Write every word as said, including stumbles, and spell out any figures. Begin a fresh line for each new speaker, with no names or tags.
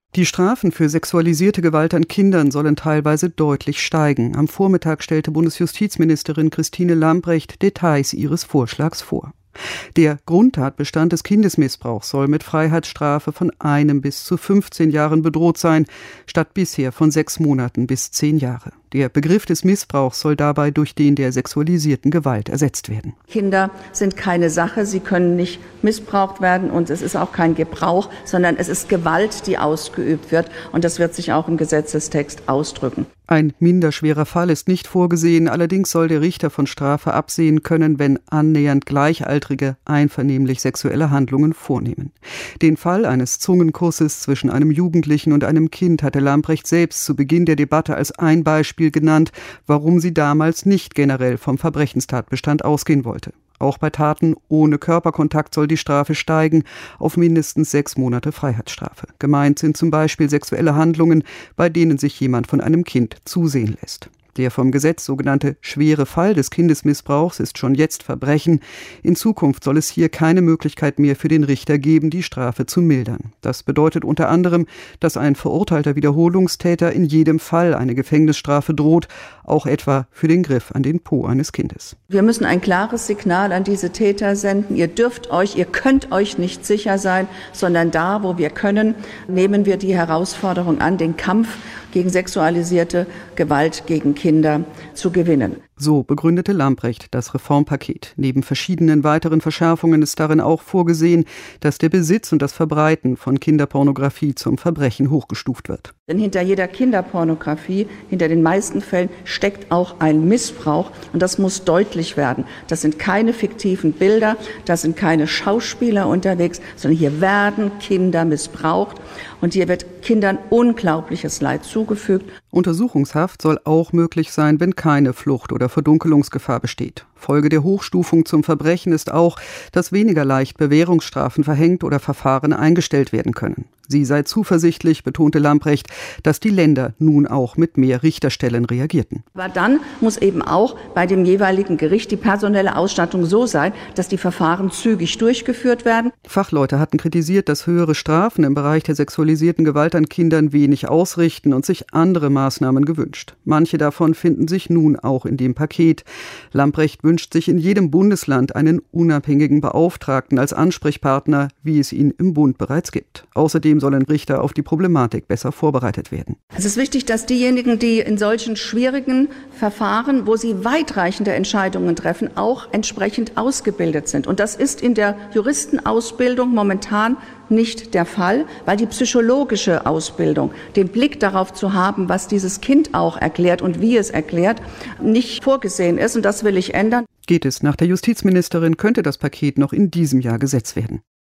Die Strafen für sexualisierte Gewalt an Kindern sollen teilweise deutlich steigen. Am Vormittag stellte Bundesjustizministerin Christine Lambrecht Details ihres Vorschlags vor. Der Grundtatbestand des Kindesmissbrauchs soll mit Freiheitsstrafe von einem bis zu fünfzehn Jahren bedroht sein, statt bisher von sechs Monaten bis zehn Jahre. Der Begriff des Missbrauchs soll dabei durch den der sexualisierten Gewalt ersetzt werden.
Kinder sind keine Sache, sie können nicht missbraucht werden und es ist auch kein Gebrauch, sondern es ist Gewalt, die ausgeübt wird und das wird sich auch im Gesetzestext ausdrücken.
Ein minder schwerer Fall ist nicht vorgesehen, allerdings soll der Richter von Strafe absehen können, wenn annähernd Gleichaltrige einvernehmlich sexuelle Handlungen vornehmen. Den Fall eines Zungenkusses zwischen einem Jugendlichen und einem Kind hatte Lambrecht selbst zu Beginn der Debatte als ein Beispiel genannt, warum sie damals nicht generell vom Verbrechenstatbestand ausgehen wollte. Auch bei Taten ohne Körperkontakt soll die Strafe steigen auf mindestens sechs Monate Freiheitsstrafe. Gemeint sind zum Beispiel sexuelle Handlungen, bei denen sich jemand von einem Kind zusehen lässt. Der vom Gesetz sogenannte schwere Fall des Kindesmissbrauchs ist schon jetzt Verbrechen. In Zukunft soll es hier keine Möglichkeit mehr für den Richter geben, die Strafe zu mildern. Das bedeutet unter anderem, dass ein verurteilter Wiederholungstäter in jedem Fall eine Gefängnisstrafe droht, auch etwa für den Griff an den Po eines Kindes.
Wir müssen ein klares Signal an diese Täter senden. Ihr dürft euch, ihr könnt euch nicht sicher sein, sondern da, wo wir können, nehmen wir die Herausforderung an, den Kampf gegen sexualisierte Gewalt gegen Kinder zu gewinnen.
So begründete Lambrecht das Reformpaket. Neben verschiedenen weiteren Verschärfungen ist darin auch vorgesehen, dass der Besitz und das Verbreiten von Kinderpornografie zum Verbrechen hochgestuft wird.
Denn hinter jeder Kinderpornografie, hinter den meisten Fällen, steckt auch ein Missbrauch und das muss deutlich werden. Das sind keine fiktiven Bilder, das sind keine Schauspieler unterwegs, sondern hier werden Kinder missbraucht und hier wird Kindern unglaubliches Leid zugefügt.
Untersuchungshaft soll auch möglich sein, wenn keine Flucht oder Verdunkelungsgefahr besteht. Folge der Hochstufung zum Verbrechen ist auch, dass weniger leicht Bewährungsstrafen verhängt oder Verfahren eingestellt werden können. Sie sei zuversichtlich, betonte Lambrecht, dass die Länder nun auch mit mehr Richterstellen reagierten.
Aber dann muss eben auch bei dem jeweiligen Gericht die personelle Ausstattung so sein, dass die Verfahren zügig durchgeführt werden.
Fachleute hatten kritisiert, dass höhere Strafen im Bereich der sexualisierten Gewalt an Kindern wenig ausrichten und sich andere Maßnahmen gewünscht. Manche davon finden sich nun auch in dem Paket. Lambrecht wünscht sich in jedem Bundesland einen unabhängigen Beauftragten als Ansprechpartner, wie es ihn im Bund bereits gibt. Außerdem sollen Richter auf die Problematik besser vorbereitet werden.
Es ist wichtig, dass diejenigen, die in solchen schwierigen Verfahren, wo sie weitreichende Entscheidungen treffen, auch entsprechend ausgebildet sind. Und das ist in der Juristenausbildung momentan nicht der Fall, weil die psychologische Ausbildung, den Blick darauf zu haben, was dieses Kind auch erklärt und wie es erklärt, nicht vorgesehen ist. Und das will ich ändern.
Geht es nach der Justizministerin, könnte das Paket noch in diesem Jahr Gesetz werden.